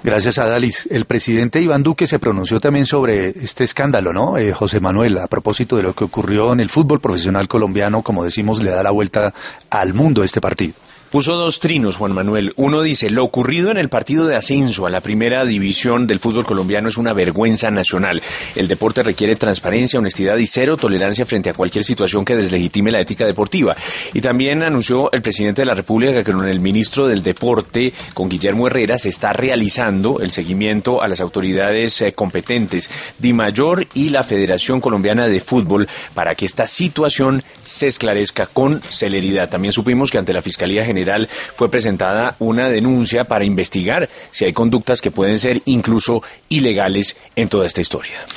Gracias, Adalis. El presidente Iván Duque se pronunció también sobre este escándalo, ¿no? José Manuel, a propósito de lo que ocurrió en el fútbol profesional colombiano, como decimos, le da la vuelta al mundo este partido. Puso dos trinos, Juan Manuel. Uno dice, lo ocurrido en el partido de ascenso a la primera división del fútbol colombiano es una vergüenza nacional. El deporte requiere transparencia, honestidad y cero tolerancia frente a cualquier situación que deslegitime la ética deportiva. Y también anunció el presidente de la República que con el ministro del Deporte, con Guillermo Herrera, se está realizando el seguimiento a las autoridades competentes, DIMAYOR y la Federación Colombiana de Fútbol, para que esta situación se esclarezca con celeridad. También supimos que ante la Fiscalía General fue presentada una denuncia para investigar si hay conductas que pueden ser incluso ilegales en toda esta historia.